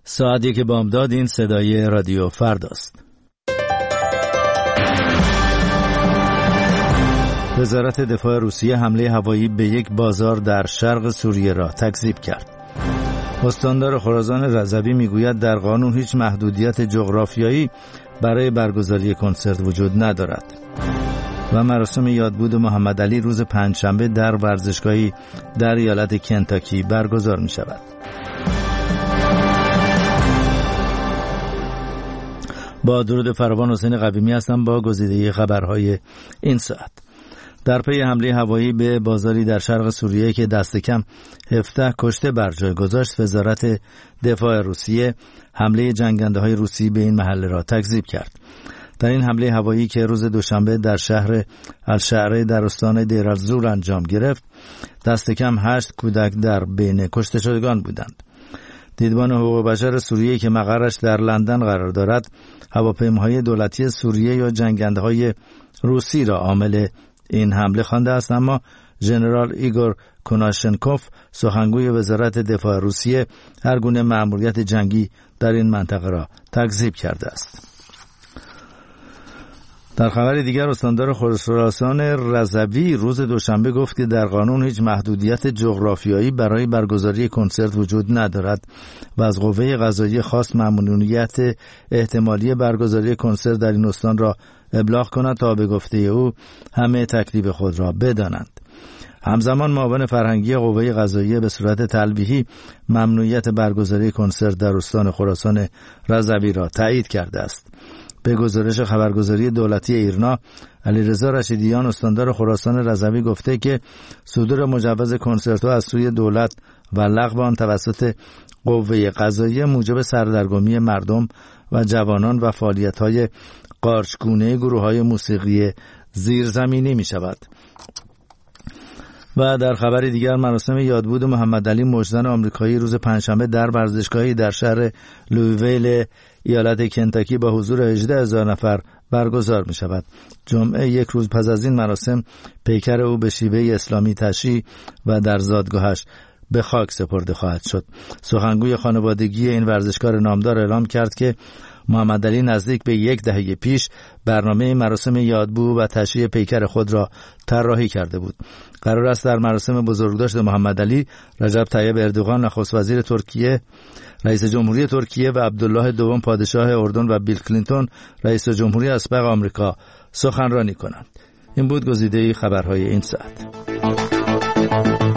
ساعت 1 بامداد. این صدای رادیو فرداست. وزارت دفاع روسیه حمله هوایی به یک بازار در شرق سوریه را تکذیب کرد. استاندار خراسان رضوی میگوید در قانون هیچ محدودیت جغرافیایی برای برگزاری کنسرت وجود ندارد. و مراسم یادبود محمد علی روز پنجشنبه در ورزشگاهی در ایالت کنتاکی برگزار می شود. با درود فراوان، حسین قویمی هستم با گزیده خبرهای این ساعت. در پی حمله هوایی به بازاری در شرق سوریه که دست کم 17 کشته بر جای گذاشت، وزارت دفاع روسیه حمله جنگنده‌های روسی به این محله را تکذیب کرد. در این حمله هوایی که روز دوشنبه در شهر الشعره در استان دیر الزور انجام گرفت، دست کم 8 کودک در بین کشته شدگان بودند. دیدبان حقوق بشر سوریه که مقرش در لندن قرار دارد، هواپیماهای دولتی سوریه یا جنگنده‌های روسی را عامل این حمله خوانده است، اما ژنرال ایگور کناشنکوف، سخنگوی وزارت دفاع روسیه، هر گونه مأموریت جنگی در این منطقه را تکذیب کرده است. در خبر دیگر، استاندار خراسان رضوی روز دوشنبه گفت که در قانون هیچ محدودیت جغرافیایی برای برگزاری کنسرت وجود ندارد و از قوه قضاییه خواست مأموریت احتمالی برگزاری کنسرت در این استان را ابلاغ کند تا به گفته او همه تکلیف خود را بدانند. همزمان معاون فرهنگی قوه قضاییه به صورت تلویحی ممنوعیت برگزاری کنسرت در استان خراسان رضوی را تایید کرده است. به گزارش خبرگزاری دولتی ایرنا، علیرضا رشیدیان، استاندار خراسان رضوی، گفته که صدور مجوز کنسرت‌ها از سوی دولت و لغو آن توسط قوه قضاییه موجب سردرگمی مردم و جوانان و فعالیت‌های قارچگونه گروه‌های موسیقی زیرزمینی می‌شود. و در خبر دیگر، مراسم یادبود محمد علی مجدن آمریکایی روز پنجشنبه در ورزشگاهی در شهر لویویل ایالت کنتاکی با حضور 18,000 نفر برگزار می شود. جمعه یک روز پس از این مراسم پیکر او به شیوه اسلامی تشییع و در زادگاهش به خاک سپرده خواهد شد. سخنگوی خانوادگی این ورزشکار نامدار اعلام کرد که محمد علی نزدیک به 1 دهه پیش برنامه مراسم یادبود و تشییع پیکر خود را طراحی کرده بود. قرار است در مراسم بزرگداشت محمد علی، رجب طیب اردوغان نخست وزیر ترکیه، رئیس جمهوری ترکیه و عبدالله دوم پادشاه اردن و بیل کلینتون رئیس جمهوری اسبق آمریکا سخنرانی کنند. این بود گزیده خبرهای این ساعت.